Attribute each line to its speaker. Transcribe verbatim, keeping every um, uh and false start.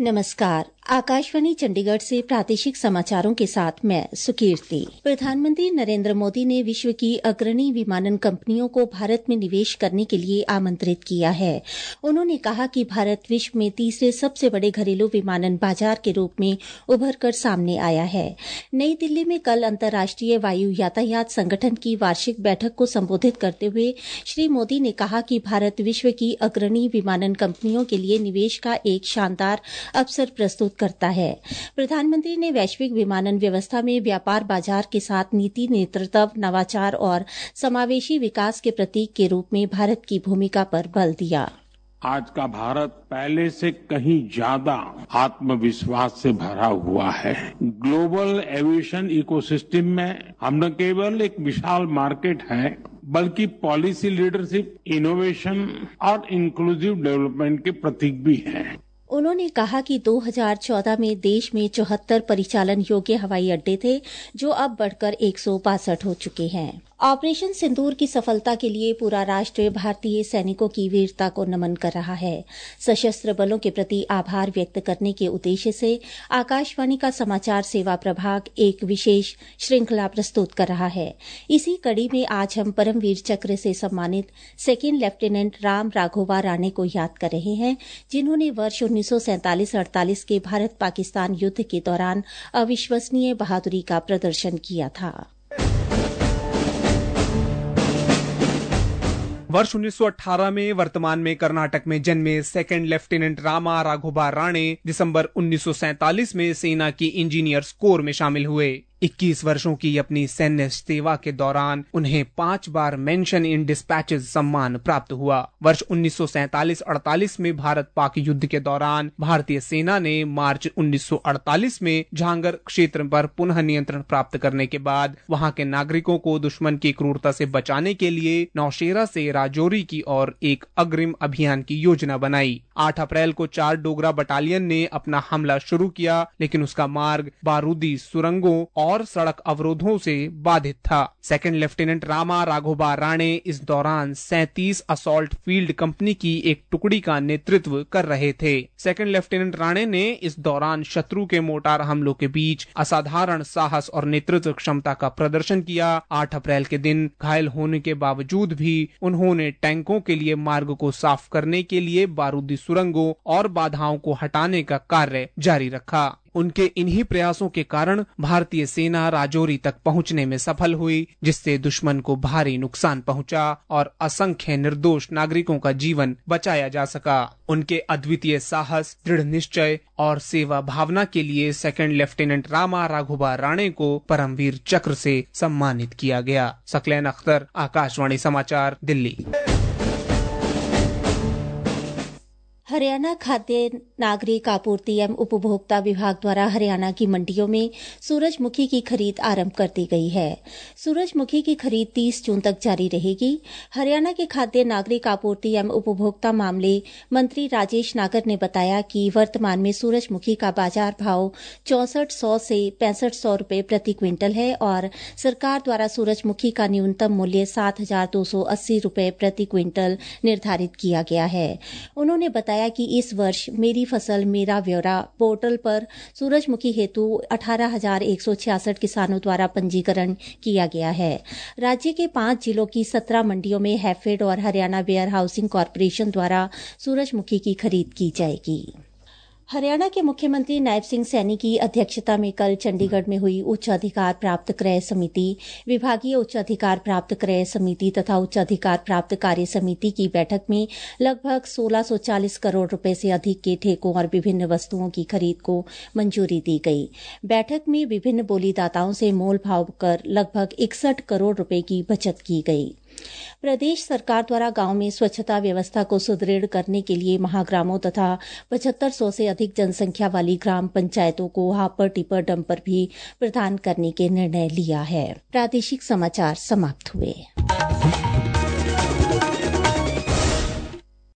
Speaker 1: नमस्कार। आकाशवाणी चंडीगढ़ से प्रादेशिक समाचारों के साथ मैं सुकीर्ति। प्रधानमंत्री नरेंद्र मोदी ने विश्व की अग्रणी विमानन कंपनियों को भारत में निवेश करने के लिए आमंत्रित किया है। उन्होंने कहा कि भारत विश्व में तीसरे सबसे बड़े घरेलू विमानन बाजार के रूप में उभर कर सामने आया है। नई दिल्ली में कल अंतर्राष्ट्रीय वायु यातायात संगठन की वार्षिक बैठक को संबोधित करते हुए श्री मोदी ने कहा कि भारत विश्व की अग्रणी विमानन कंपनियों के लिए निवेश का एक शानदार अवसर प्रस्तुत करता है। प्रधानमंत्री ने वैश्विक विमानन व्यवस्था में व्यापार बाजार के साथ नीति नेतृत्व, नवाचार और समावेशी विकास के प्रतीक के रूप में भारत की भूमिका पर बल दिया।
Speaker 2: आज का भारत पहले से कहीं ज्यादा आत्मविश्वास से भरा हुआ है। ग्लोबल एविएशन इकोसिस्टम में हम न केवल एक विशाल मार्केट है, बल्कि पॉलिसी लीडरशिप, इनोवेशन और इंक्लूसिव डेवलपमेंट के प्रतीक भी हैं।
Speaker 1: उन्होंने कहा कि दो हज़ार चौदह में देश में चौहत्तर परिचालन योग्य हवाई अड्डे थे, जो अब बढ़कर एक सौ बासठ हो चुके हैं। ऑपरेशन सिंदूर की सफलता के लिए पूरा राष्ट्र भारतीय सैनिकों की वीरता को नमन कर रहा है। सशस्त्र बलों के प्रति आभार व्यक्त करने के उद्देश्य से आकाशवाणी का समाचार सेवा प्रभाग एक विशेष श्रृंखला प्रस्तुत कर रहा है। इसी कड़ी में आज हम परमवीर चक्र से सम्मानित सेकेंड लेफ्टिनेंट राम राघोबा राणे को याद कर रहे हैं, जिन्होंने वर्ष उन्नीस सौ सैंतालीस अड़तालीस के भारत पाकिस्तान युद्ध के दौरान अविश्वसनीय बहादुरी का प्रदर्शन किया था।
Speaker 3: वर्ष उन्नीस सौ अठारह में वर्तमान में कर्नाटक में जन्मे सेकंड लेफ्टिनेंट रामा राघोबा राणे दिसंबर उन्नीस सौ सैंतालीस में सेना की इंजीनियर्स कोर में शामिल हुए। इक्कीस वर्षों की अपनी सैन्य सेवा के दौरान उन्हें पांच बार मेंशन इन डिस्पैचेस सम्मान प्राप्त हुआ। वर्ष उन्नीस सौ सैंतालीस अड़तालीस में भारत पाक युद्ध के दौरान भारतीय सेना ने मार्च उन्नीस सौ अड़तालीस में झांगर क्षेत्र पर पुनः नियंत्रण प्राप्त करने के बाद वहां के नागरिकों को दुश्मन की क्रूरता से बचाने के लिए नौशेरा से राजौरी की ओर एक अग्रिम अभियान की योजना बनाई। आठ अप्रैल को चार डोगरा बटालियन ने अपना हमला शुरू किया, लेकिन उसका मार्ग बारूदी सुरंगों और सड़क अवरोधों से बाधित था। सेकंड लेफ्टिनेंट रामा राघोबा राणे इस दौरान सैंतीस असॉल्ट फील्ड कंपनी की एक टुकड़ी का नेतृत्व कर रहे थे। सेकंड लेफ्टिनेंट राणे ने इस दौरान शत्रु के मोटार हमलों के बीच असाधारण साहस और नेतृत्व क्षमता का प्रदर्शन किया। आठ अप्रैल के दिन घायल होने के बावजूद भी उन्होंने टैंकों के लिए मार्ग को साफ करने के लिए बारूदी सुरंगों और बाधाओं को हटाने का कार्य जारी रखा। उनके इन्हीं प्रयासों के कारण भारतीय सेना राजौरी तक पहुंचने में सफल हुई, जिससे दुश्मन को भारी नुकसान पहुंचा और असंख्य निर्दोष नागरिकों का जीवन बचाया जा सका। उनके अद्वितीय साहस, दृढ़ निश्चय और सेवा भावना के लिए सेकंड लेफ्टिनेंट रामा राघोबा राणे को परमवीर चक्र से सम्मानित किया गया। सकलैन अख्तर, आकाशवाणी समाचार, दिल्ली।
Speaker 1: हरियाणा खाद्य नागरिक आपूर्ति एवं उपभोक्ता विभाग द्वारा हरियाणा की मंडियों में सूरजमुखी की खरीद आरंभ कर दी गई है। सूरजमुखी की खरीद तीस जून तक जारी रहेगी। हरियाणा के खाद्य नागरिक आपूर्ति एवं उपभोक्ता मामले मंत्री राजेश नागर ने बताया कि वर्तमान में सूरजमुखी का बाजार भाव चौसठ सौ से पैंसठ सौ रूपये प्रति क्विंटल है और सरकार द्वारा सूरजमुखी का न्यूनतम मूल्य सात हजार दो सौ अस्सी रूपये प्रति क्विंटल निर्धारित किया गया है। उन्होंने बताया कि इस वर्ष मेरी फसल मेरा ब्यौरा पोर्टल पर सूरजमुखी हेतु अठारह हजार एक सौ छियासठ किसानों द्वारा पंजीकरण किया गया है। राज्य के पांच जिलों की सत्रह मंडियों में हैफेड और हरियाणा वेयर हाउसिंग कॉर्पोरेशन द्वारा सूरजमुखी की खरीद की जाएगी। हरियाणा के मुख्यमंत्री नायब सिंह सैनी की अध्यक्षता में कल चंडीगढ़ में हुई उच्च अधिकार प्राप्त क्रय समिति, विभागीय उच्च अधिकार प्राप्त क्रय समिति तथा उच्च अधिकार प्राप्त कार्य समिति की बैठक में लगभग सोलह सौ चालीस करोड़ रुपए से अधिक के ठेकों और विभिन्न वस्तुओं की खरीद को मंजूरी दी गई। बैठक में विभिन्न बोलीदाताओं से मोल भाव कर लगभग इकसठ करोड़ रुपए की बचत की गई। प्रदेश सरकार द्वारा गांव में स्वच्छता व्यवस्था को सुदृढ़ करने के लिए महाग्रामों तथा पचहत्तर सौ से अधिक जनसंख्या वाली ग्राम पंचायतों को हापर टिपर डंपर भी प्रदान करने के निर्णय लिया है। प्रादेशिक समाचार समाप्त हुए।